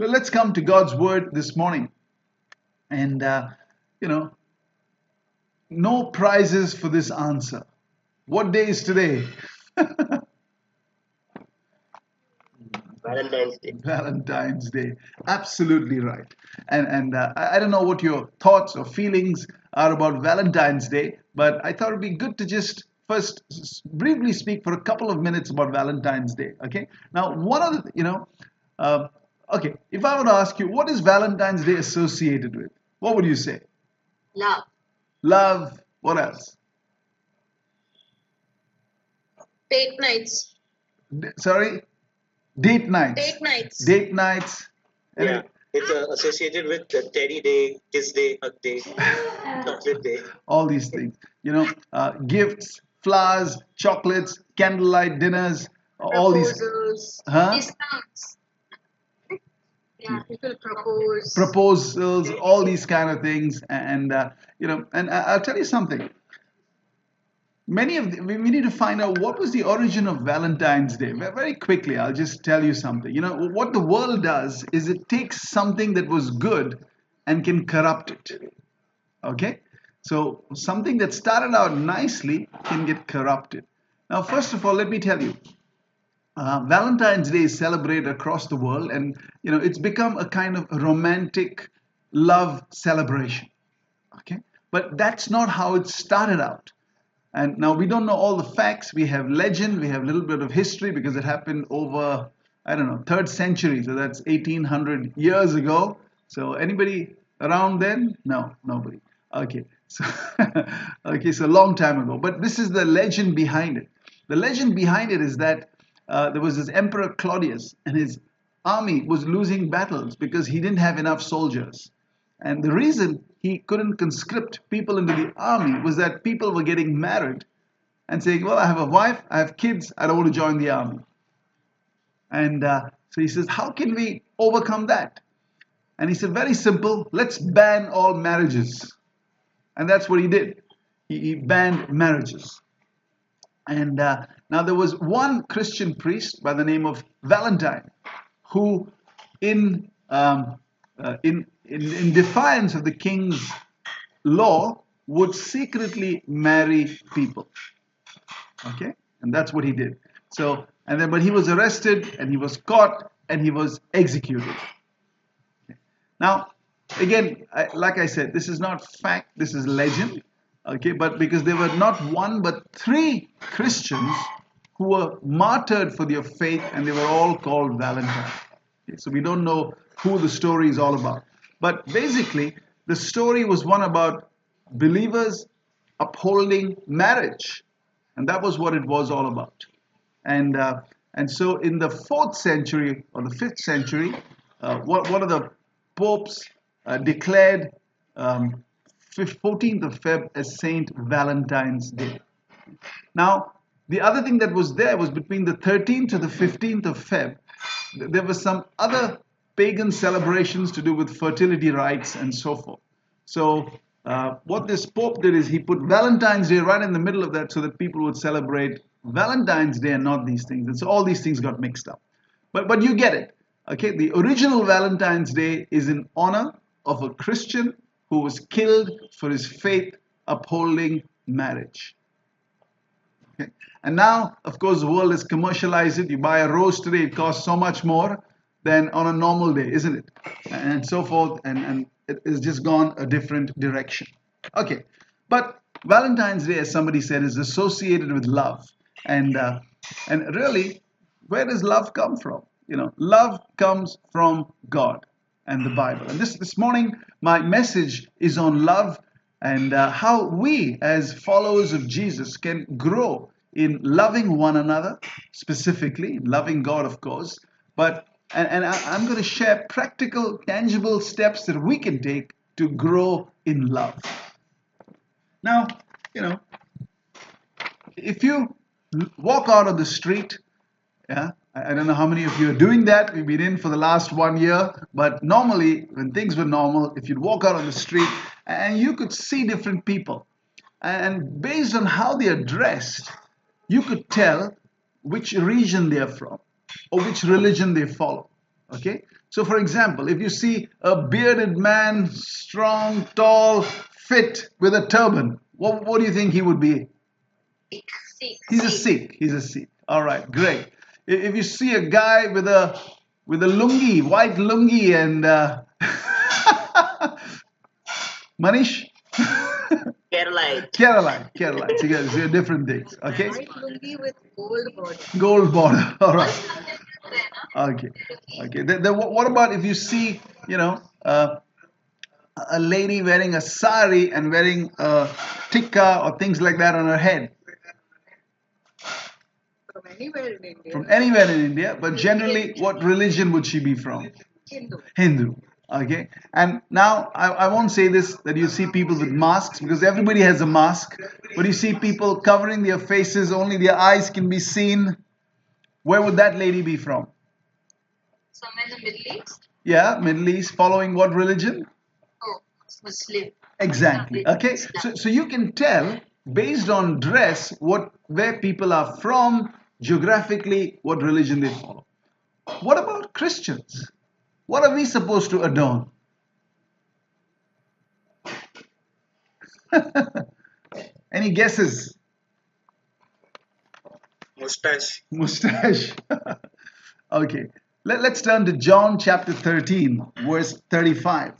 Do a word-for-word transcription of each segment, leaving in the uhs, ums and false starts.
Well, let's come to God's word this morning. And, uh, you know, no prizes for this answer. What day is today? Valentine's Day. Valentine's Day. Absolutely right. And and uh, I I don't know what your thoughts or feelings are about Valentine's Day, but I thought it'd be good to just first s- briefly speak for a couple of minutes about Valentine's Day. Okay. Now, one of the, you know, uh, okay, if I were to ask you, what is Valentine's Day associated with? What would you say? Love. Love. What else? Date nights. D- sorry? Date nights. Date nights. Date nights. And Yeah, it's uh, associated with the Teddy Day, Kiss Day, Hug Day, Chocolate Day. all these things. You know, uh, gifts, flowers, chocolates, candlelight dinners, all these Proposals. Huh? Discounts. Yeah, people propose. proposals, all these kind of things. And, uh, you know, and I- I'll tell you something. Many of the, we we need to find out what was the origin of Valentine's Day. Ve- Very quickly, I'll just tell you something. You know, what the world does is it takes something that was good and can corrupt it. Okay? So something that started out nicely can get corrupted. Now, first of all, let me tell you, uh, Valentine's Day is celebrated across the world, and you know it's become a kind of romantic love celebration. Okay, but that's not how it started out. And now we don't know all the facts. We have legend, we have a little bit of history because it happened over, I don't know, third century. So that's eighteen hundred years ago. So anybody around then? No, nobody. Okay, so okay, so a long time ago. But this is the legend behind it. The legend behind it is that uh, there was this Emperor Claudius, and his army was losing battles because he didn't have enough soldiers. And the reason he couldn't conscript people into the army was that people were getting married and saying, well, I have a wife, I have kids, I don't want to join the army. And uh, so he says, how can we overcome that? And he said, very simple, let's ban all marriages. And that's what he did. He, he banned marriages. And uh, now there was one Christian priest by the name of Valentine who, in, um, uh, in, in, in defiance of the king's law, would secretly marry people. Okay? And that's what he did. So, and then, but he was arrested and he was caught and he was executed. Now, again, I, like I said, this is not fact, this is legend. Okay, but because there were not one but three Christians who were martyred for their faith, and they were all called Valentine. Okay, so we don't know who the story is all about. But basically, the story was one about believers upholding marriage, and that was what it was all about. And uh, and so in the fourth century or the fifth century, uh, one, one of the popes uh, declared um, fourteenth of Feb as Saint Valentine's Day. Now, the other thing that was there was between the thirteenth to the fifteenth of Feb, there were some other pagan celebrations to do with fertility rites and so forth. So, uh, what this Pope did is he put Valentine's Day right in the middle of that so that people would celebrate Valentine's Day and not these things. And so all these things got mixed up. But, but you get it. Okay, the original Valentine's Day is in honor of a Christian who was killed for his faith upholding marriage. Okay. And now, of course, the world has commercialized it. You buy a rose today, it costs so much more than on a normal day, isn't it? And so forth, and, and it has just gone a different direction. Okay, but Valentine's Day, as somebody said, is associated with love. And, uh, and really, where does love come from? You know, love comes from God and the Bible. And this, this morning, my message is on love and uh, how we, as followers of Jesus, can grow in loving one another, specifically, loving God, of course. But and, and I, I'm going to share practical, tangible steps that we can take to grow in love. Now, you know, if you walk out on the street, yeah, I I don't know how many of you are doing that. We've been in for the last one year, but normally, when things were normal, if you'd walk out on the street and you could see different people, and based on how they are dressed, you could tell which region they are from or which religion they follow. Okay, So, for example, if you see a bearded man, strong, tall, fit, with a turban, what, what do you think he would be? Sikh. He's a Sikh. He's a Sikh. All right, great. If if you see a guy with a with a lungi, white lungi, and uh, Manish, Kerala. Kerala, Kerala. So, you see different things. Okay, White lungi with gold border. gold border. All right. Okay, okay. Then, then what what about if you see, you know, uh, a lady wearing a sari and wearing a tikka or things like that on her head? From anywhere in India. From anywhere in India, but generally, what religion would she be from? Hindu. Hindu. Okay, and now I, I won't say this that you see people with masks because everybody has a mask, but you see people covering their faces, only their eyes can be seen. Where would that lady be from? Somewhere in the Middle East. Yeah, Middle East, following what religion? Oh, Muslim. Exactly. Okay, so, so you can tell based on dress what where people are from, geographically, what religion they follow. What about Christians? What are we supposed to adorn? Any guesses? Mustache. Mustache. Okay. Let, let's turn to John chapter thirteen, verse thirty-five.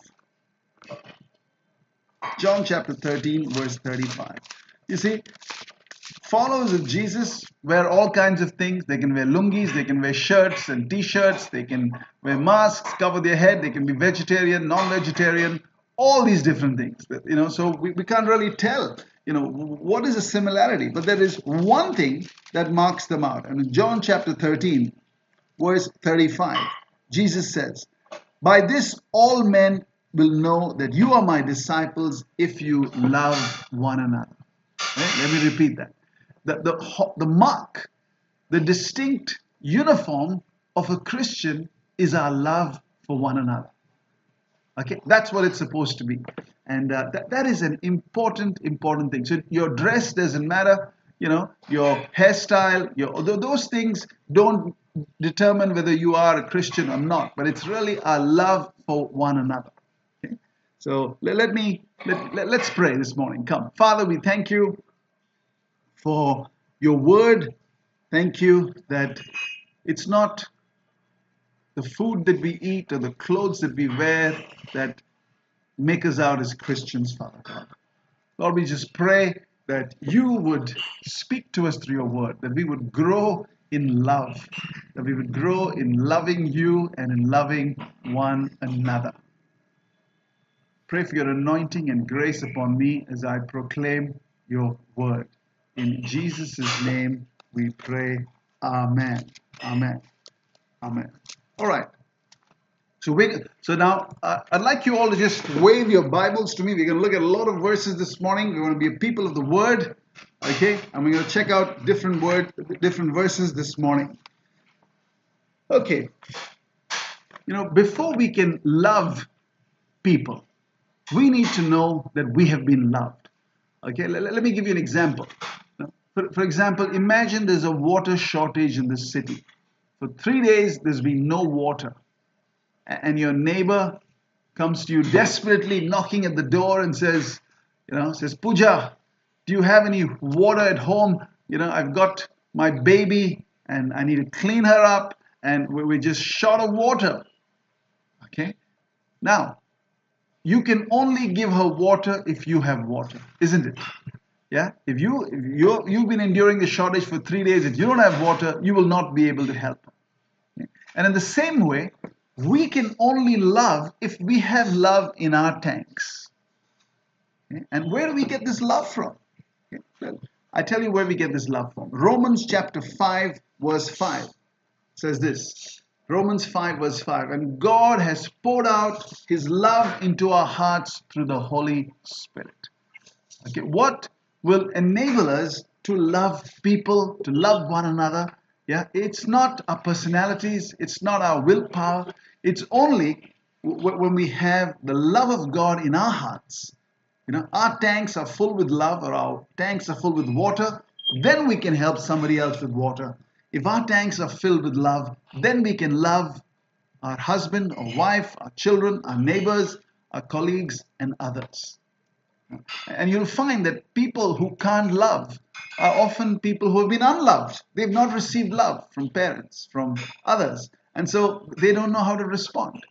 John chapter thirteen, verse thirty-five. You see, followers of Jesus wear all kinds of things. They can wear lungis, they can wear shirts and t-shirts, they can wear masks, cover their head, they can be vegetarian, non-vegetarian, all these different things. You know, so we, we can't really tell, you know, what is the similarity. But there is one thing that marks them out. And in John chapter thirteen, verse thirty-five, Jesus says, "By this all men will know that you are my disciples if you love one another." Right? Let me repeat that. The, the, the mark, the distinct uniform of a Christian is our love for one another. Okay, that's what it's supposed to be. And uh, that, that is an important, important thing. So your dress doesn't matter, you know, your hairstyle, your those things don't determine whether you are a Christian or not, but it's really our love for one another. Okay? So let, let me, let, let, let's pray this morning. Come. Father, we thank you for your word. Thank you that it's not the food that we eat or the clothes that we wear that make us out as Christians, Father God. Lord, we just pray that you would speak to us through your word, that we would grow in love, that we would grow in loving you and in loving one another. Pray for your anointing and grace upon me as I proclaim your word. In Jesus' name we pray. Amen. Amen. Amen. All right. So we, so now uh, I'd like you all to just wave your Bibles to me. We're going to look at a lot of verses this morning. We're going to be a people of the Word, okay? And we're going to check out different word, different verses this morning. Okay. You know, before we can love people, we need to know that we have been loved. Okay. Let, let me give you an example. For, for example, imagine there's a water shortage in the city. For three days, there's been no water. And your neighbor comes to you desperately knocking at the door and says, you know, says, "Pooja, do you have any water at home? You know, I've got my baby and I need to clean her up and we're just short of water." Okay. Now, you can only give her water if you have water, isn't it? Yeah. If you if you you've been enduring the shortage for three days, if you don't have water, you will not be able to help her. Okay? And in the same way, we can only love if we have love in our tanks. Okay? And where do we get this love from? Okay? Well, I tell you where we get this love from. Romans chapter five, verse five says this. Romans five, verse five. "And God has poured out his love into our hearts through the Holy Spirit." Okay, what will enable us to love people, to love one another? Yeah, it's not our personalities, it's not our willpower, it's only w- when we have the love of God in our hearts. You know, our tanks are full with love, or our tanks are full with water, then we can help somebody else with water. If our tanks are filled with love, then we can love our husband or wife, our children, our neighbors, our colleagues, and others. And you'll find that people who can't love are often people who have been unloved. They've not received love from parents, from others, and so they don't know how to respond.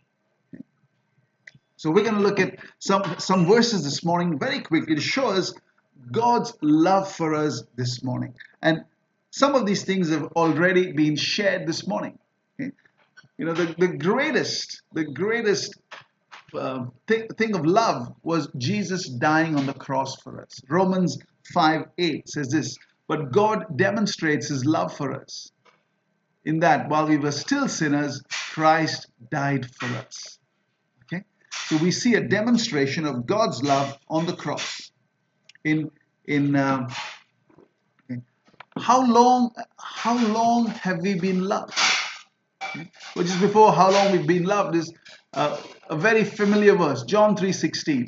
So we're going to look at some, some verses this morning very quickly to show us God's love for us this morning. And some of these things have already been shared this morning. Okay? You know, the, the greatest, the greatest uh, th- thing of love was Jesus dying on the cross for us. Romans five eight says this, but God demonstrates his love for us in that while we were still sinners, Christ died for us. Okay? So we see a demonstration of God's love on the cross. In in uh, okay. how long how long have we been loved? Okay. Well, just before how long we've been loved is uh, a very familiar verse, John three sixteen.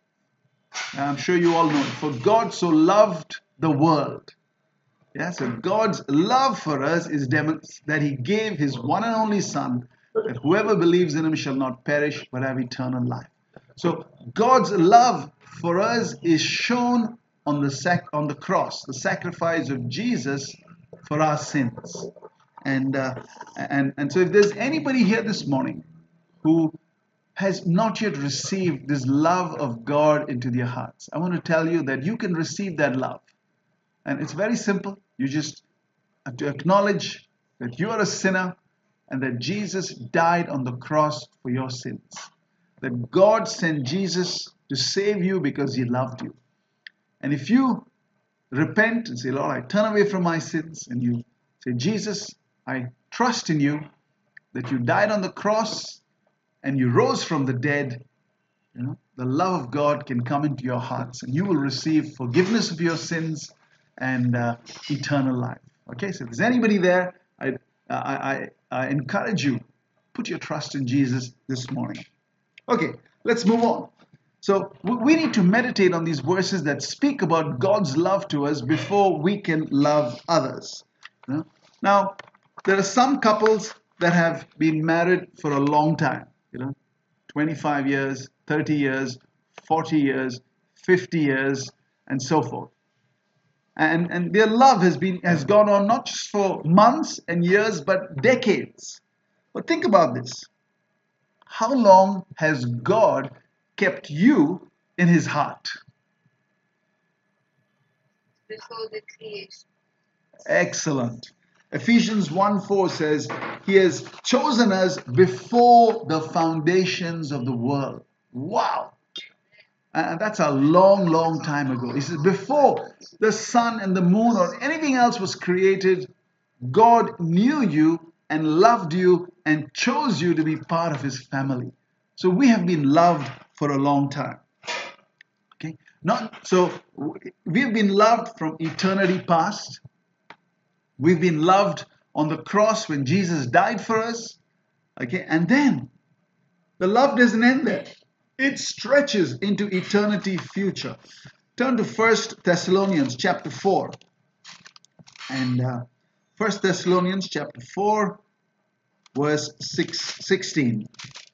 I'm sure you all know it. For God so loved the world. Yeah, so God's love for us is that he gave his one and only Son, that whoever believes in him shall not perish but have eternal life. So God's love for us is shown on the sac- on the cross, the sacrifice of Jesus for our sins. And uh, and and so if there's anybody here this morning who has not yet received this love of God into their hearts, I want to tell you that you can receive that love. And it's very simple. You just have to acknowledge that you are a sinner and that Jesus died on the cross for your sins. That God sent Jesus to save you because he loved you. And if you repent and say, Lord, I turn away from my sins, and you say, Jesus, I trust in you, that you died on the cross and you rose from the dead, you know, the love of God can come into your hearts and you will receive forgiveness of your sins and uh, eternal life. Okay, so if there's anybody there, I, I, I, I encourage you, put your trust in Jesus this morning. Okay, let's move on. So we need to meditate on these verses that speak about God's love to us before we can love others. You know? Now, there are some couples that have been married for a long time, you know, twenty-five years, thirty years, forty years, fifty years, and so forth. And, and their love has been has gone on not just for months and years, but decades. But think about this. How long has God kept you in his heart? Before the creation. Excellent. Ephesians one four says, he has chosen us before the foundations of the world. Wow. And that's a long, long time ago. He says, before the sun and the moon or anything else was created, God knew you and loved you and chose you to be part of his family. So we have been loved for a long time. Okay? Not so we've been loved from eternity past. We've been loved on the cross when Jesus died for us. Okay? And then the love doesn't end there. It stretches into eternity future. Turn to First Thessalonians chapter four. And uh, First Thessalonians chapter four, verse six, sixteen.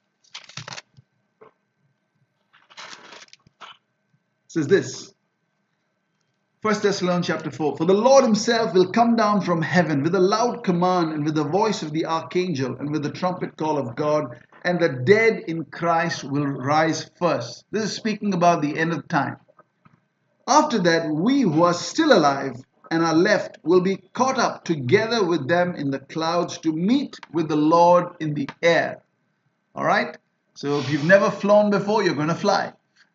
It says this. First Thessalonians chapter four. For the Lord himself will come down from heaven with a loud command and with the voice of the archangel and with the trumpet call of God, and the dead in Christ will rise first. This is speaking about the end of time. After that, we who are still alive and are left will be caught up together with them in the clouds to meet with the Lord in the air. All right? So if you've never flown before, you're going to fly.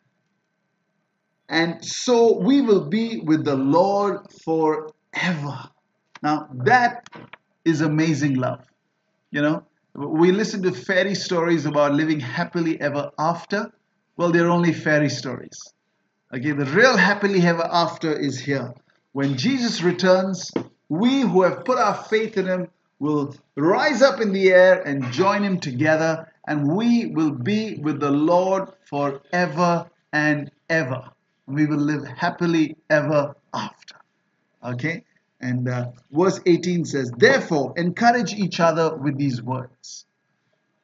And so we will be with the Lord forever. Now, that is amazing love. You know, we listen to fairy stories about living happily ever after. Well, they're only fairy stories. Okay, the real happily ever after is here. When Jesus returns, we who have put our faith in him will rise up in the air and join him together, and we will be with the Lord forever and ever. We will live happily ever after. Okay? And uh, verse eighteen says, therefore, encourage each other with these words.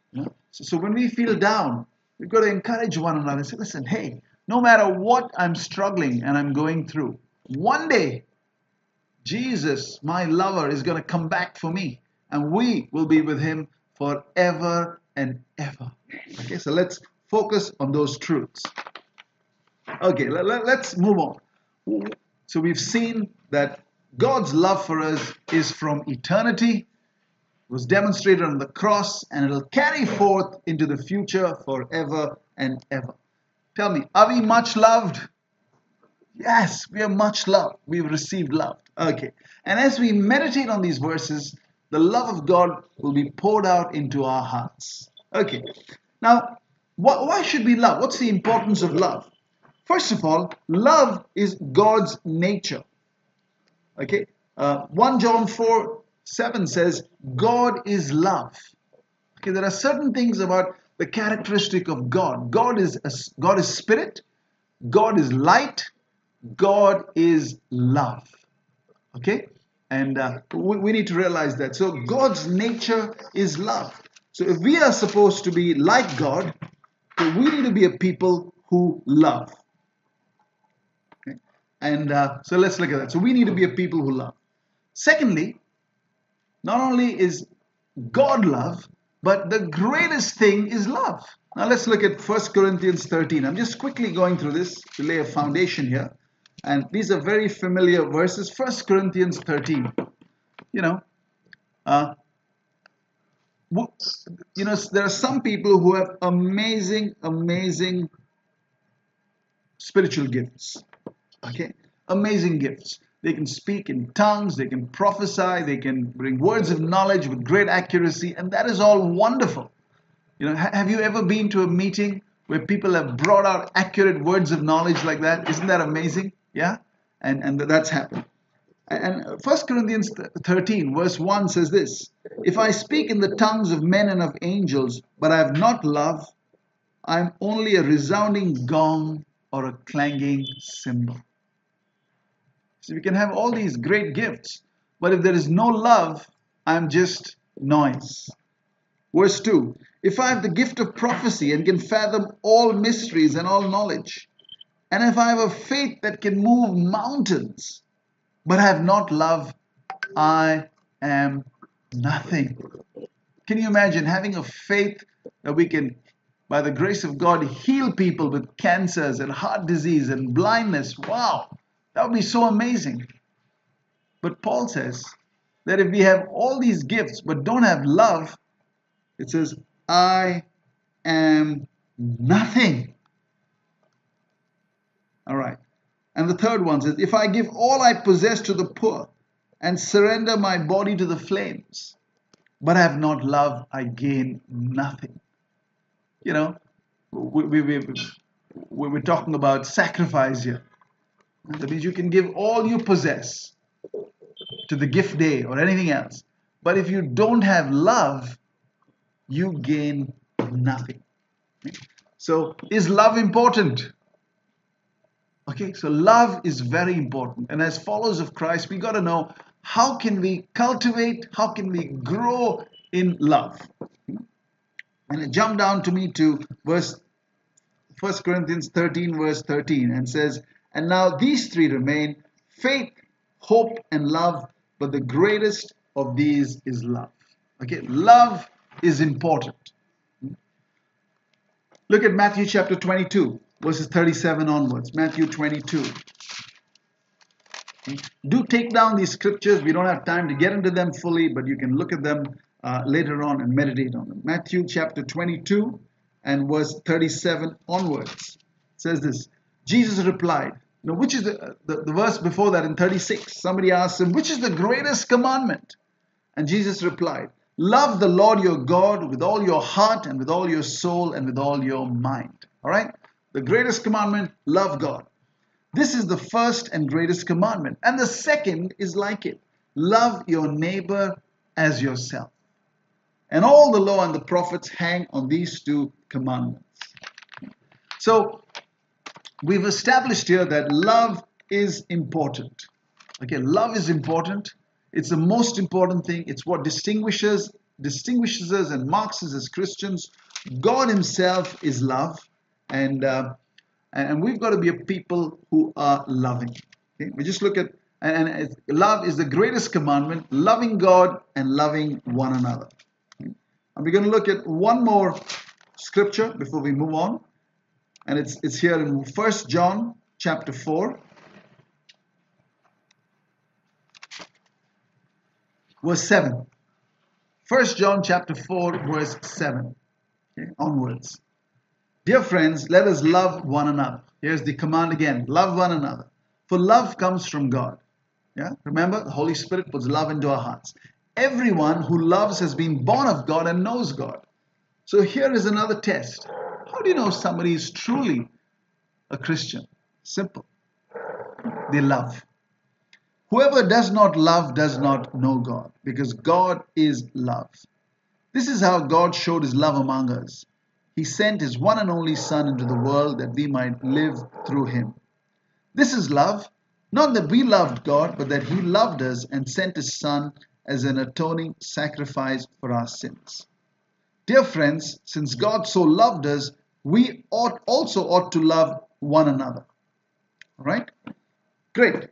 You know? so, so when we feel down, we've got to encourage one another and say, listen, hey, no matter what I'm struggling and I'm going through, one day Jesus, my lover, is going to come back for me, and we will be with him forever and ever. Okay, so let's focus on those truths. Okay, let, let, let's move on. So we've seen that God's love for us is from eternity, was demonstrated on the cross, and it'll carry forth into the future forever and ever. Tell me, are we much loved? Yes, we are much loved. We've received love. Okay. And as we meditate on these verses, the love of God will be poured out into our hearts. Okay. Now, wh- why should we love? What's the importance of love? First of all, love is God's nature. Okay. Uh, First John four seven says, God is love. Okay. There are certain things about the characteristic of God. God is a, God is spirit. God is light. God is love. Okay? And uh, we, we need to realize that. So God's nature is love. So if we are supposed to be like God, so we need to be a people who love. Okay? And uh, so let's look at that. So we need to be a people who love. Secondly, not only is God love, but the greatest thing is love. Now let's look at First Corinthians thirteen. I'm just quickly going through this to lay a foundation here. And these are very familiar verses. First Corinthians thirteen. You know, uh, you know, there are some people who have amazing, amazing spiritual gifts. Okay, amazing gifts. They can speak in tongues, they can prophesy, they can bring words of knowledge with great accuracy, and that is all wonderful. You know, ha- have you ever been to a meeting where people have brought out accurate words of knowledge like that? Isn't that amazing? Yeah, and and that's happened. And First Corinthians thirteen verse one says this: if I speak in the tongues of men and of angels, but I have not love, I am only a resounding gong or a clanging cymbal. So we can have all these great gifts, but if there is no love, I am just noise. Verse two: if I have the gift of prophecy and can fathom all mysteries and all knowledge, and if I have a faith that can move mountains, but I have not love, I am nothing. Can you imagine having a faith that we can, by the grace of God, heal people with cancers and heart disease and blindness? Wow, that would be so amazing. But Paul says that if we have all these gifts but don't have love, it says, I am nothing. All right. And the third one says, if I give all I possess to the poor and surrender my body to the flames, but I have not love, I gain nothing. You know, we, we, we, we, we're talking about sacrifice here. That means you can give all you possess to the gift day or anything else. But if you don't have love, you gain nothing. So is love important? Okay, so love is very important. And as followers of Christ, we got to know, how can we cultivate, how can we grow in love? And it jumped down to me to verse First Corinthians thirteen, verse thirteen, and says, and now these three remain: faith, hope, and love, but the greatest of these is love. Okay, love is important. Look at Matthew chapter twenty-two, verses thirty-seven onwards. Matthew twenty-two. Do take down these scriptures. We don't have time to get into them fully, but you can look at them uh, later on and meditate on them. Matthew chapter twenty-two and verse thirty-seven onwards. It says this: Jesus replied, now which is the, the, the verse before that in thirty-six? Somebody asked him, which is the greatest commandment? And Jesus replied, love the Lord your God with all your heart and with all your soul and with all your mind. All right? The greatest commandment, love God. This is the first and greatest commandment. And the second is like it: love your neighbor as yourself. And all the law and the prophets hang on these two commandments. So we've established here that love is important. Okay, love is important. It's the most important thing. It's what distinguishes distinguishes us and marks us as Christians. God Himself is love, and uh, and we've got to be a people who are loving. Okay? We just look at and, and love is the greatest commandment: loving God and loving one another. Okay? And we're going to look at one more scripture before we move on, and it's it's here in First John chapter four. Verse seven. First John chapter four, verse seven. Okay, onwards. Dear friends, let us love one another. Here's the command again. Love one another. For love comes from God. Yeah? Remember, the Holy Spirit puts love into our hearts. Everyone who loves has been born of God and knows God. So here is another test. How do you know somebody is truly a Christian? Simple. They love. Whoever does not love does not know God, because God is love. This is how God showed His love among us. He sent His one and only Son into the world that we might live through Him. This is love, not that we loved God, but that He loved us and sent His Son as an atoning sacrifice for our sins. Dear friends, since God so loved us, we ought also ought to love one another. All right? Great.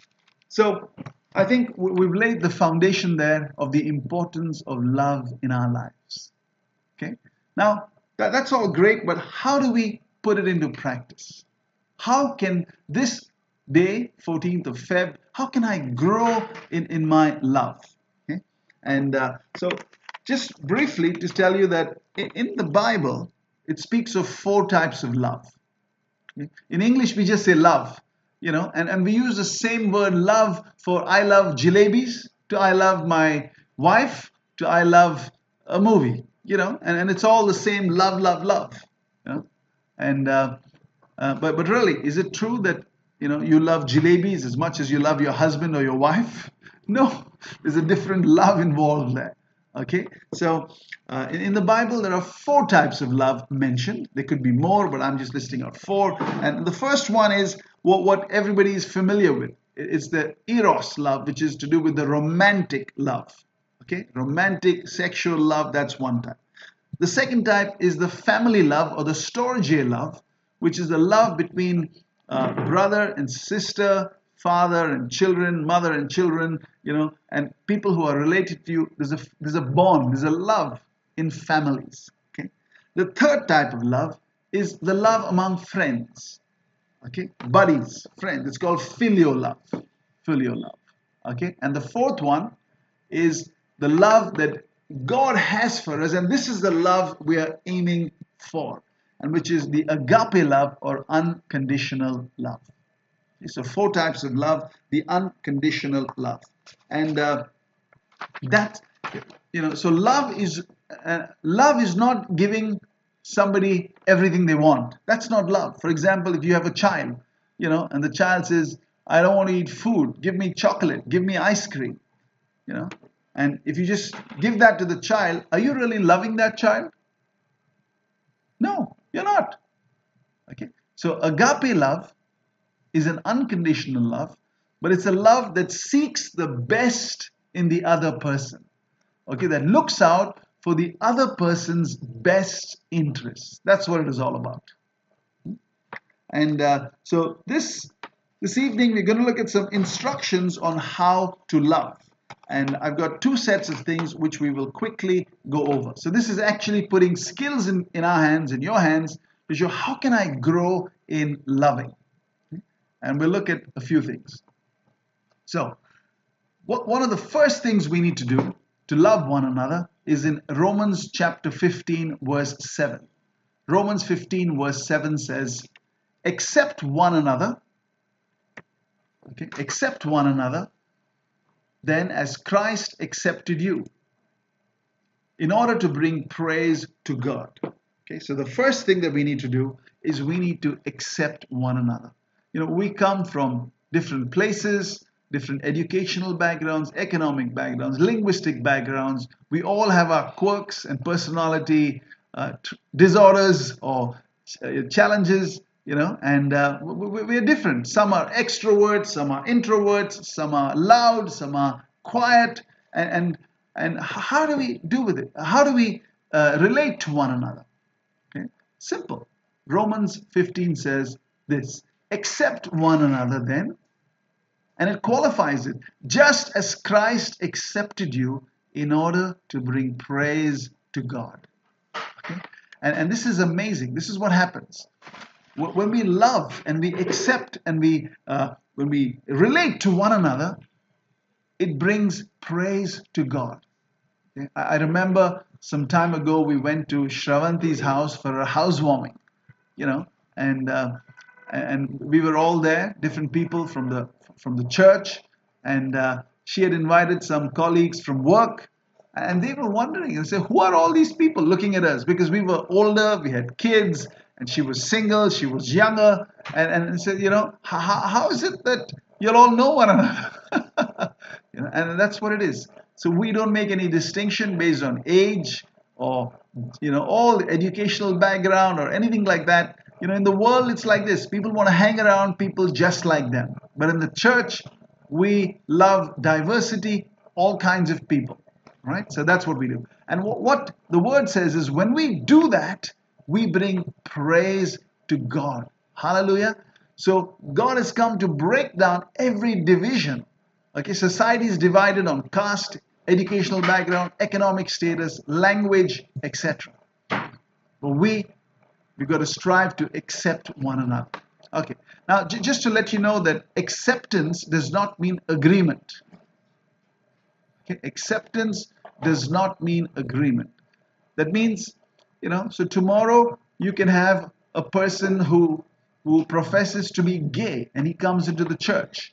So I think we've laid the foundation there of the importance of love in our lives. Okay? Now, that, that's all great, but how do we put it into practice? How can this day, fourteenth of February, how can I grow in, in my love? Okay? And uh, so just briefly to tell you that in, in the Bible, it speaks of four types of love. Okay? In English, we just say love. You know, and, and we use the same word love for I love jalebis, to I love my wife, to I love a movie, you know, and, and it's all the same love, love, love. You know? And uh, uh, but but really, is it true that you know you love jalebis as much as you love your husband or your wife? No, there's a different love involved there. Okay, so uh, in, in the Bible there are four types of love mentioned. There could be more, but I'm just listing out four. And the first one is what, what everybody is familiar with. It's the eros love, which is to do with the romantic love. Okay, romantic sexual love, that's one type. The second type is the family love or the storge love, which is the love between uh, brother and sister, father and children, mother and children, you know, and people who are related to you. There's a there's a bond, there's a love in families. Okay. The third type of love is the love among friends. Okay, buddies, friends. It's called filial love. Filial love. Okay, and the fourth one is the love that God has for us, and this is the love we are aiming for, and which is the agape love or unconditional love. So four types of love, the unconditional love. And uh, that, you know, so love is, uh, love is not giving somebody everything they want. That's not love. For example, if you have a child, you know, and the child says, I don't want to eat food, give me chocolate, give me ice cream, you know. And if you just give that to the child, are you really loving that child? No, you're not. Okay. So agape love is an unconditional love, but it's a love that seeks the best in the other person. Okay, that looks out for the other person's best interests. That's what it is all about. And uh, so this this evening we're going to look at some instructions on how to love. And I've got two sets of things which we will quickly go over. So this is actually putting skills in, in our hands, in your hands, to show how can I grow in loving. And we'll look at a few things. So, what, one of the first things we need to do to love one another is in Romans chapter fifteen, verse seven. Romans fifteen, verse seven says, accept one another, okay, accept one another, then as Christ accepted you, in order to bring praise to God. Okay, so the first thing that we need to do is we need to accept one another. You know, we come from different places, different educational backgrounds, economic backgrounds, linguistic backgrounds. We all have our quirks and personality uh, disorders or uh, challenges, you know, and uh, we, we are different. Some are extroverts, some are introverts, some are loud, some are quiet, and, and And h- how do we do with it? How do we uh, relate to one another? Okay? Simple. Romans fifteen says this: accept one another then, and it qualifies it, just as Christ accepted you in order to bring praise to God. Okay? And, and this is amazing. This is what happens. Wh- When we love and we accept and we uh, when we relate to one another, it brings praise to God. Okay? I I remember some time ago we went to Shravanti's house for a housewarming, you know, and uh, and we were all there, different people from the from the church, and uh, she had invited some colleagues from work, and they were wondering and said, "Who are all these people looking at us?" Because we were older, we had kids, and she was single, she was younger, and and said, "You know, how, how is it that you'll all know one another?" You know, and that's what it is. So we don't make any distinction based on age or you know all educational background or anything like that. You know, in the world it's like this. People want to hang around people just like them. But in the church, we love diversity, all kinds of people. Right? So that's what we do. And wh- what the word says is when we do that, we bring praise to God. Hallelujah. So God has come to break down every division. Okay, society is divided on caste, educational background, economic status, language, et cetera. But we we got to strive to accept one another. Okay. Now, j- just to let you know that acceptance does not mean agreement. Okay, acceptance does not mean agreement. That means, you know, so tomorrow you can have a person who who professes to be gay and he comes into the church.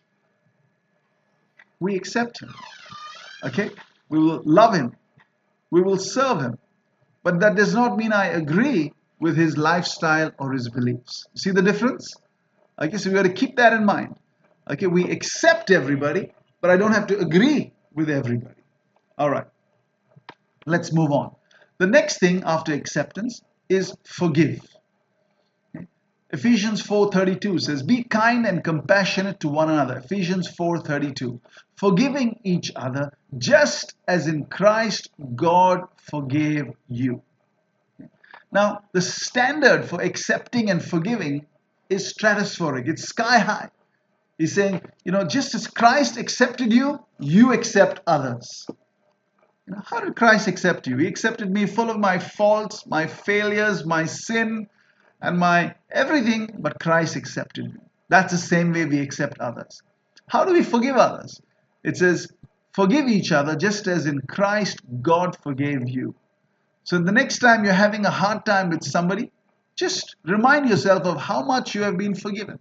We accept him. Okay? We will love him. We will serve him. But that does not mean I agree with his lifestyle or his beliefs. See the difference? Okay, so we got to keep that in mind. Okay, we accept everybody, but I don't have to agree with everybody. All right, let's move on. The next thing after acceptance is forgive. Okay? Ephesians four thirty-two says, "Be kind and compassionate to one another." Ephesians four thirty-two. Forgiving each other, just as in Christ God forgave you. Now, the standard for accepting and forgiving is stratospheric. It's sky high. He's saying, you know, just as Christ accepted you, you accept others. You know, how did Christ accept you? He accepted me full of my faults, my failures, my sin, and my everything, but Christ accepted me. That's the same way we accept others. How do we forgive others? It says, forgive each other just as in Christ God forgave you. So the next time you're having a hard time with somebody, just remind yourself of how much you have been forgiven.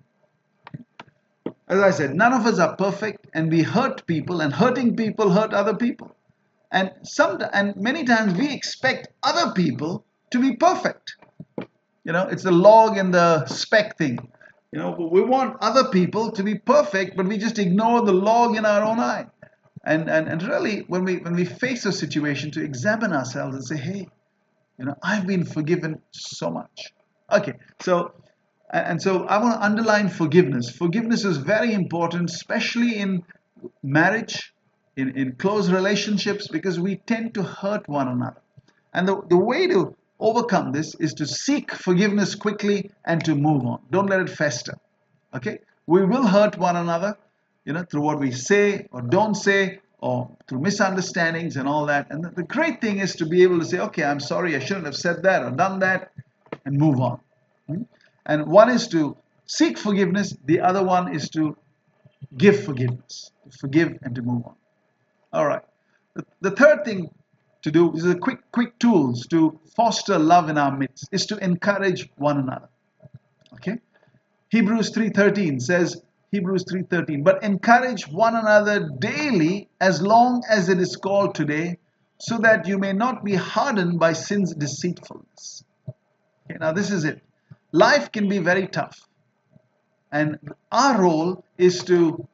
As I said, none of us are perfect and we hurt people, and hurting people hurt other people. And some and many times we expect other people to be perfect. You know, it's the log and the speck thing. You know, we want other people to be perfect, but we just ignore the log in our own eye. And, and, and really, when we when we face a situation, to examine ourselves and say, hey, you know, I've been forgiven so much. Okay, so and so I want to underline forgiveness. Forgiveness is very important, especially in marriage, in, in close relationships, because we tend to hurt one another. And the, the way to overcome this is to seek forgiveness quickly and to move on. Don't let it fester. Okay? We will hurt one another, you know, through what we say or don't say, or through misunderstandings and all that. And the, the great thing is to be able to say, okay, I'm sorry, I shouldn't have said that or done that, and move on. Hmm? And one is to seek forgiveness, the other one is to give forgiveness, to forgive and to move on. All right. The, the third thing to do is a quick, quick tools to foster love in our midst is to encourage one another. Okay? Hebrews three thirteen says, Hebrews three thirteen, but encourage one another daily as long as it is called today, so that you may not be hardened by sin's deceitfulness. Okay, now this is it. Life can be very tough. And our role is to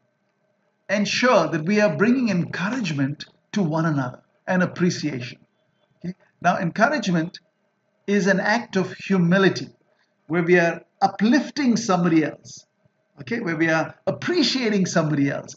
ensure that we are bringing encouragement to one another and appreciation. Okay? Now, encouragement is an act of humility where we are uplifting somebody else, okay, where we are appreciating somebody else and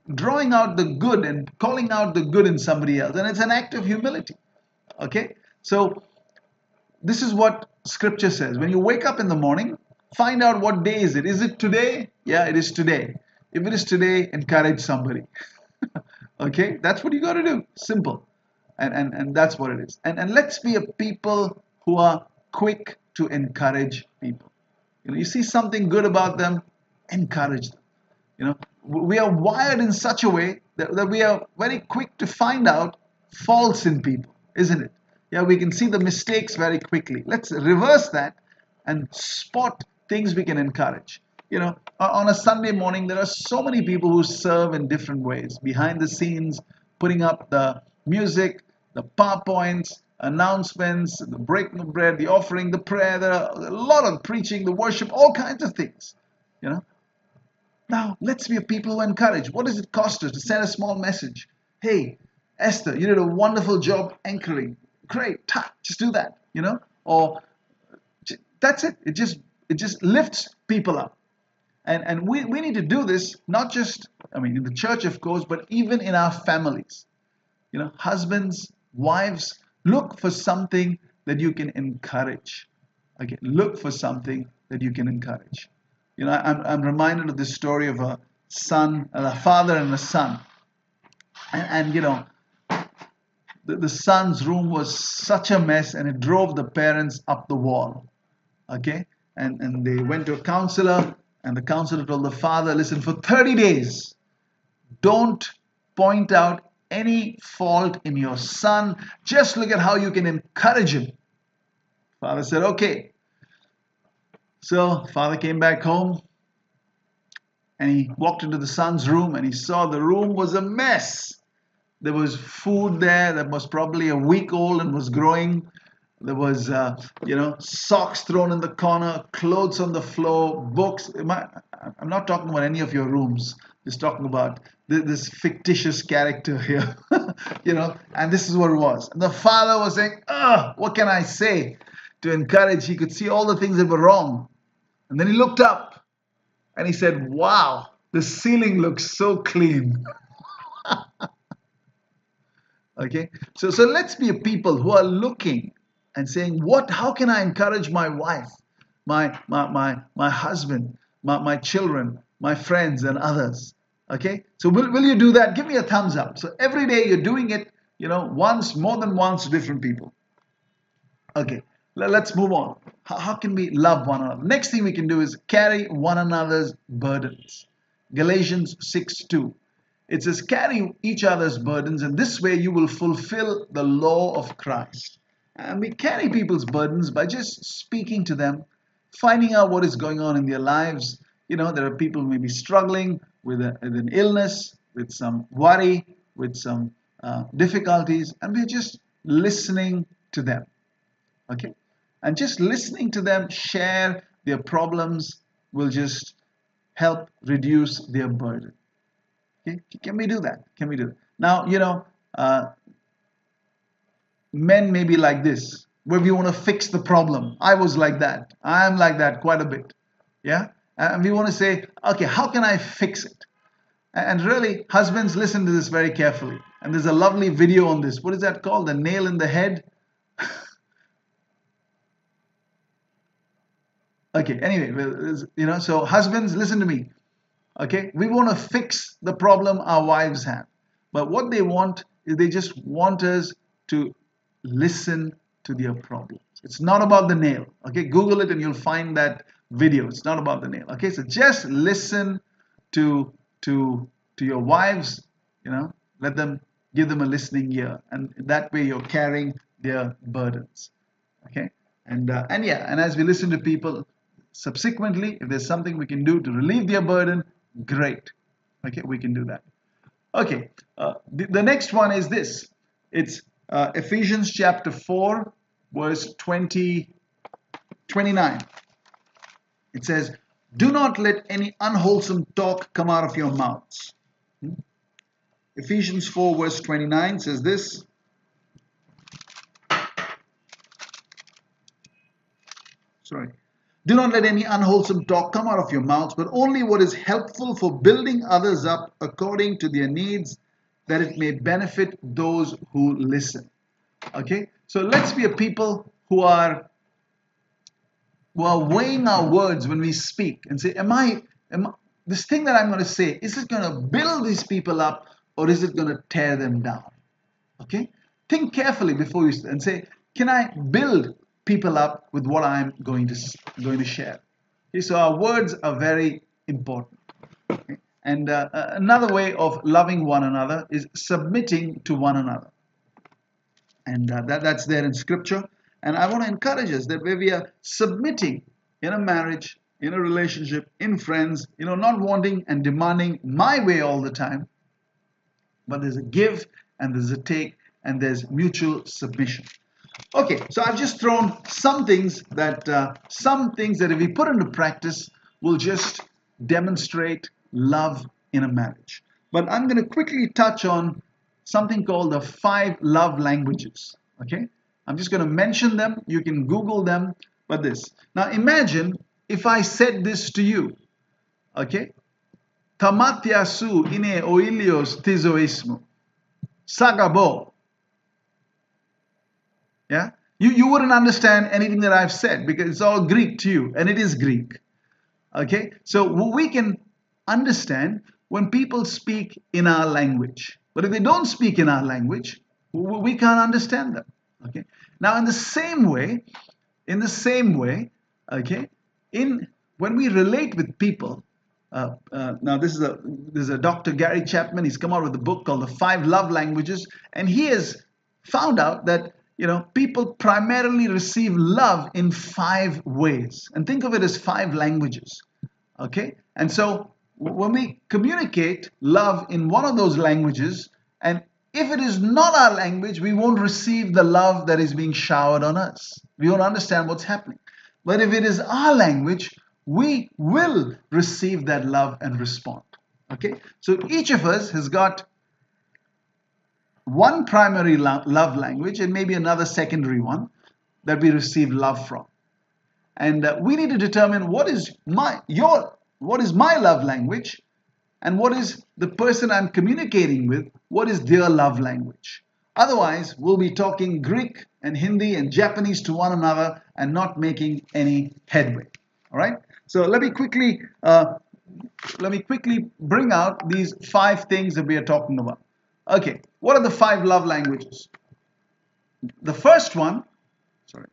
drawing out the good and calling out the good in somebody else. And it's an act of humility. Okay? So, this is what scripture says. When you wake up in the morning, find out what day is it. Is it today? Yeah, it is today. If it is today, encourage somebody. Okay? That's what you got to do. Simple. And, and, and that's what it is. And, and let's be a people who are quick to encourage people. You know, you see something good about them, encourage them. You know, we are wired in such a way that, that we are very quick to find out faults in people, isn't it? Yeah, we can see the mistakes very quickly. Let's reverse that and spot things we can encourage. You know, on a Sunday morning, there are so many people who serve in different ways. Behind the scenes, putting up the music, the PowerPoints, announcements, the breaking of bread, the offering, the prayer. There are a lot of preaching, the worship, all kinds of things. You know. Now, let's be a people who encourage. What does it cost us to send a small message? Hey, Esther, you did a wonderful job anchoring. Great, just do that, you know. Or that's it. It just it just lifts people up. And and we, we need to do this not just, I mean, in the church, of course, but even in our families. You know, husbands, wives, look for something that you can encourage. Okay, look for something that you can encourage. You know, I'm, I'm reminded of this story of a son, a father and a son. And, and you know, the, the son's room was such a mess and it drove the parents up the wall. Okay? And, and they went to a counselor and the counselor told the father, listen, for thirty days, don't point out any fault in your son. Just look at how you can encourage him. Father said, okay. So father came back home and he walked into the son's room and he saw the room was a mess. There was food there that was probably a week old and was growing. There was, uh, you know, socks thrown in the corner, clothes on the floor, books. I'm not talking about any of your rooms. Just talking about this fictitious character here, you know, and this is what it was. And the father was saying, ugh, what can I say? To encourage, he could see all the things that were wrong. And then he looked up and he said, wow, the ceiling looks so clean. Okay, so so let's be a people who are looking and saying, what, how can I encourage my wife, my my my, my husband, my, my children, my friends and others? Okay, so will, will you do that? Give me a thumbs up. So every day you're doing it, you know, once, more than once to different people. Okay, let's move on. How, how can we love one another? Next thing we can do is carry one another's burdens. Galatians six two. It says, carry each other's burdens, and this way you will fulfill the law of Christ. And we carry people's burdens by just speaking to them, finding out what is going on in their lives. You know, there are people who may be struggling with, a, with an illness, with some worry, with some uh, difficulties, and we're just listening to them. Okay? And just listening to them share their problems will just help reduce their burden. Okay? Can we do that? Can we do that? Now, you know, uh, men may be like this, where we want to fix the problem. I was like that. I am like that quite a bit. Yeah? And we want to say, okay, how can I fix it? And really, husbands, listen to this very carefully. And there's a lovely video on this. What is that called? The nail in the head? Okay, anyway, you know, so husbands, listen to me. Okay, we want to fix the problem our wives have. But what they want is they just want us to listen to their problems. It's not about the nail. Okay, Google it and you'll find that video. It's not about the nail. Okay, so just listen to to to your wives, you know, let them, give them a listening ear. And that way you're carrying their burdens. Okay, and uh, and yeah, and as we listen to people, subsequently, if there's something we can do to relieve their burden, great. Okay, we can do that. Okay, uh, the, the next one is this. It's uh, Ephesians chapter four, verse twenty, twenty-nine. It says, do not let any unwholesome talk come out of your mouths. Hmm? Ephesians four, verse twenty-nine says this. Sorry. Do not let any unwholesome talk come out of your mouths, but only what is helpful for building others up according to their needs, that it may benefit those who listen. Okay? So let's be a people who are who are weighing our words when we speak and say, am I, am I this thing that I'm going to say, is it going to build these people up or is it going to tear them down? Okay? Think carefully before you and say, can I build people up with what I'm going to going to share? Okay, so our words are very important. Okay? And uh, another way of loving one another is submitting to one another. And uh, that, that's there in scripture. And I want to encourage us that where we are submitting in a marriage, in a relationship, in friends, you know, not wanting and demanding my way all the time, but there's a give and there's a take and there's mutual submission. Okay, so I've just thrown some things that uh, some things that if we put into practice will just demonstrate love in a marriage. But I'm going to quickly touch on something called the five love languages. Okay, I'm just going to mention them. You can Google them. But this now, imagine if I said this to you. Okay, Tamatiasu ine oilios tizoismo sagabo. Yeah, you, you wouldn't understand anything that I've said because it's all Greek to you, and it is Greek. Okay, so we can understand when people speak in our language, but if they don't speak in our language, we can't understand them. Okay, now in the same way, in the same way, okay, in when we relate with people. Uh, uh, now this is a this is a Doctor Gary Chapman. He's come out with a book called The Five Love Languages, and he has found out that, you know, people primarily receive love in five ways. And think of it as five languages. Okay? And so when we communicate love in one of those languages, and if it is not our language, we won't receive the love that is being showered on us. We won't understand what's happening. But if it is our language, we will receive that love and respond. Okay? So each of us has got one primary lo- love language and maybe another secondary one that we receive love from. And uh, we need to determine what is my your what is my love language and what is the person I'm communicating with, what is their love language. Otherwise, we'll be talking Greek and Hindi and Japanese to one another and not making any headway. All right? So let me quickly uh, let me quickly bring out these five things that we are talking about. Okay, what are the five love languages? The first one, sorry,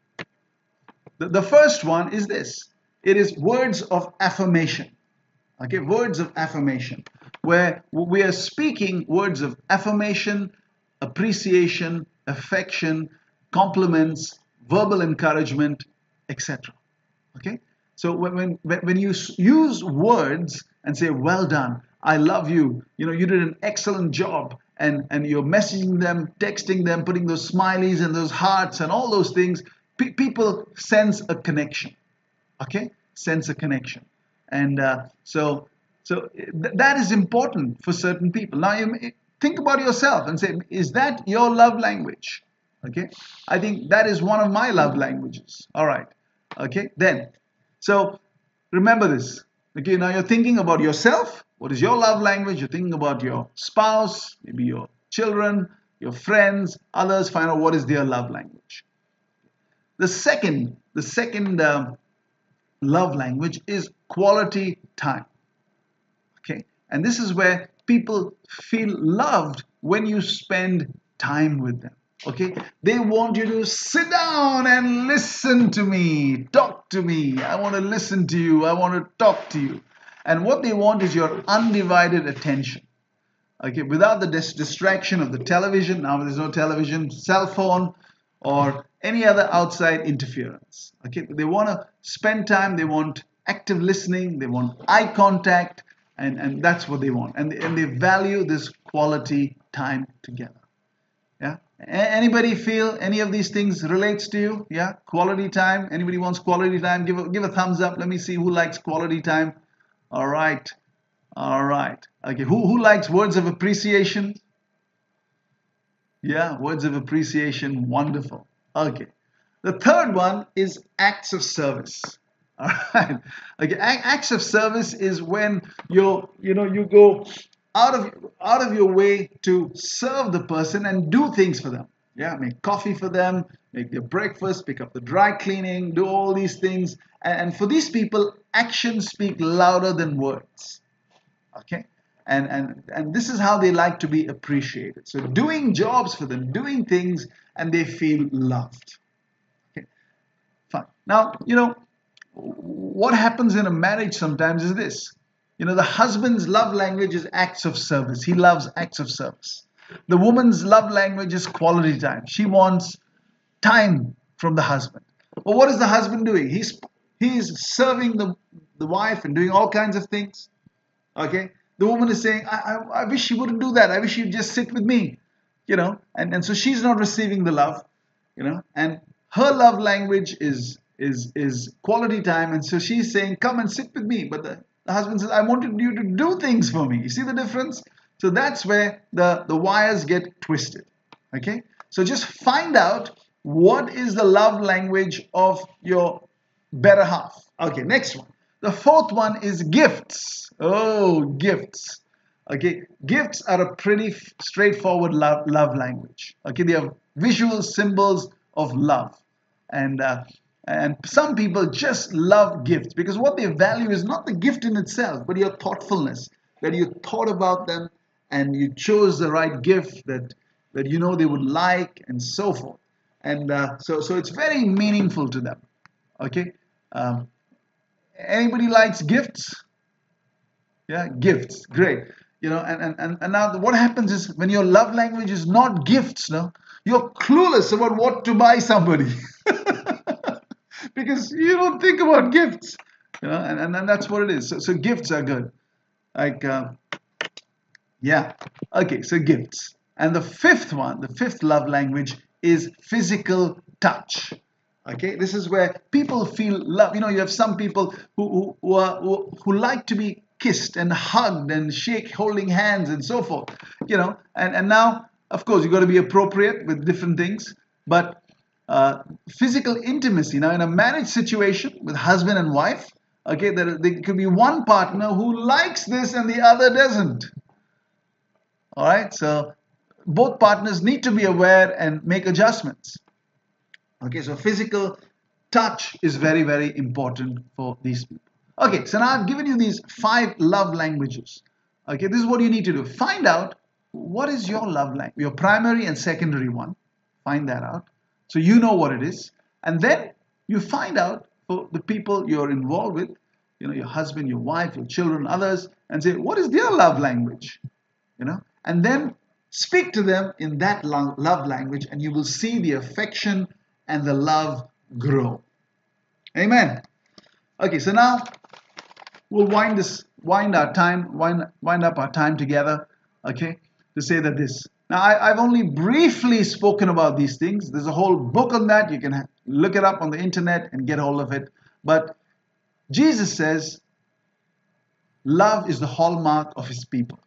the, the first one is this. It is words of affirmation. Okay, words of affirmation, where we are speaking words of affirmation, appreciation, affection, compliments, verbal encouragement, et cetera. Okay, so when, when, when you use words and say, well done, I love you, you know, you did an excellent job, and, and you're messaging them, texting them, putting those smileys and those hearts and all those things, pe- people sense a connection, okay? Sense a connection. And uh, so so th- that is important for certain people. Now, you think about yourself and say, is that your love language? Okay? I think that is one of my love languages. All right. Okay? Then, so remember this. Okay, now you're thinking about yourself. What is your love language? You're thinking about your spouse, maybe your children, your friends, others. Find out what is their love language. The second, the second uh, love language is quality time. Okay, and this is where people feel loved when you spend time with them. Okay, they want you to sit down and listen to me, talk to me. I want to listen to you. I want to talk to you. And what they want is your undivided attention. Okay, without the dis- distraction of the television. Now there's no television, cell phone, or any other outside interference. Okay, they want to spend time. They want active listening. They want eye contact, and, and that's what they want. And they, and they value this quality time together. Yeah. Anybody feel any of these things relates to you? Yeah. Quality time. Anybody wants quality time? Give a, give a thumbs up. Let me see who likes quality time. All right. All right. Okay. Who who likes words of appreciation? Yeah. Words of appreciation. Wonderful. Okay. The third one is acts of service. All right. Okay. Acts of service is when you you know you go out of out of your way to serve the person and do things for them. Yeah, make coffee for them, make their breakfast, pick up the dry cleaning, do all these things. And, and for these people, actions speak louder than words. Okay. And, and and this is how they like to be appreciated. So doing jobs for them, doing things, and they feel loved. Okay. Fine. Now, you know, what happens in a marriage sometimes is this. You know, the husband's love language is acts of service. He loves acts of service. The woman's love language is quality time. She wants time from the husband. Well, what is the husband doing? He's he's serving the, the wife and doing all kinds of things. Okay? The woman is saying, I, I, I wish she wouldn't do that. I wish she'd just sit with me. You know, and, and so she's not receiving the love, you know, and her love language is is is quality time, and so she's saying, come and sit with me. But the, the husband says, I wanted you to do things for me. You see the difference? So that's where the, the wires get twisted. Okay? So just find out what is the love language of your better half. Okay, next one. The fourth one is gifts. Oh, gifts. Okay, gifts are a pretty straightforward love, love language. Okay, they are visual symbols of love. And uh, and some people just love gifts because what they value is not the gift in itself, but your thoughtfulness, that you thought about them and you chose the right gift that, that you know they would like and so forth. And uh, so, so it's very meaningful to them. Okay, um, anybody likes gifts? Yeah, gifts, great. You know, and, and, and now what happens is when your love language is not gifts, no, you're clueless about what to buy somebody. Because you don't think about gifts, you know, and, and, and that's what it is. So, so gifts are good. Like, uh, yeah, okay, so gifts. And the fifth one, the fifth love language is physical touch. Okay, this is where people feel love. You know, you have some people who who, who, are, who, who like to be kissed and hugged and shake, holding hands and so forth. You know, and, and now, of course, you've got to be appropriate with different things, but uh, physical intimacy. Now, in a marriage situation with husband and wife, okay, there, there could be one partner who likes this and the other doesn't. All right, so both partners need to be aware and make adjustments. Okay, so physical touch is very, very important for these people. Okay, so now I've given you these five love languages. Okay, this is what you need to do. Find out what is your love language, your primary and secondary one. Find that out. So you know what it is. And then you find out for the people you're involved with, you know, your husband, your wife, your children, others, and say, what is their love language? You know, and then speak to them in that love language, and you will see the affection and the love grow. Amen. Okay, so now we'll wind this, wind our time, wind, wind up our time together. Okay, to say that this. Now I, I've only briefly spoken about these things. There's a whole book on that. You can look it up on the internet and get hold of it. But Jesus says, love is the hallmark of His people.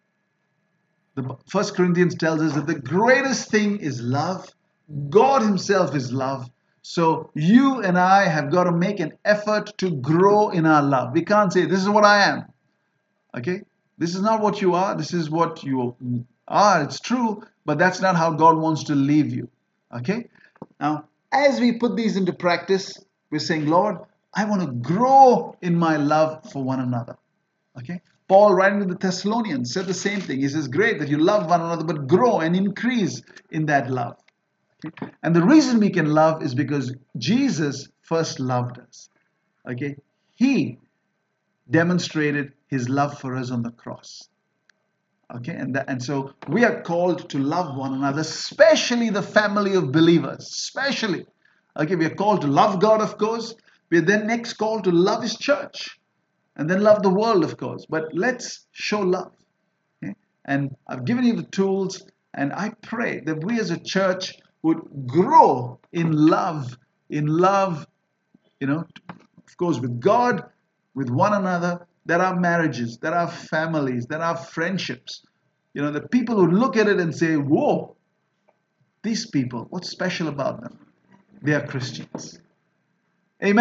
The First Corinthians tells us that the greatest thing is love. God Himself is love. So you and I have got to make an effort to grow in our love. We can't say, this is what I am. Okay? This is not what you are. This is what you are. It's true, but that's not how God wants to leave you. Okay? Now, as we put these into practice, we're saying, Lord, I want to grow in my love for one another. Okay? Paul, writing to the Thessalonians, said the same thing. He says, great that you love one another, but grow and increase in that love. Okay? And the reason we can love is because Jesus first loved us. Okay? He demonstrated His love for us on the cross. Okay? And, that, and so we are called to love one another, especially the family of believers. Especially. Okay? We are called to love God, of course. We are then next called to love His church. And then love the world, of course. But let's show love. Okay? And I've given you the tools. And I pray that we as a church would grow in love. In love, you know, of course, with God, with one another. There are marriages. There are families. There are friendships. You know, the people would look at it and say, whoa, these people, what's special about them? They are Christians. Amen.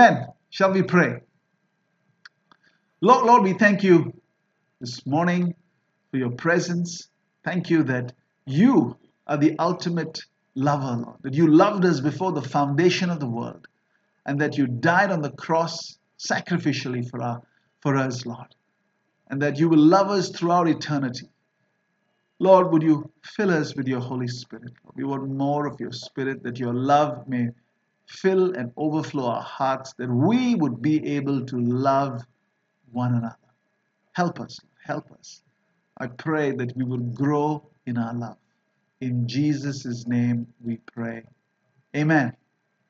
Shall we pray? Lord, Lord, we thank you this morning for your presence. Thank you that you are the ultimate lover, Lord, that you loved us before the foundation of the world, and that you died on the cross sacrificially for, our, for us, Lord, and that you will love us throughout eternity. Lord, would you fill us with your Holy Spirit? We want more of your Spirit, that your love may fill and overflow our hearts, that we would be able to love one another. Help us, help us. I pray that we will grow in our love. In Jesus' name we pray. Amen.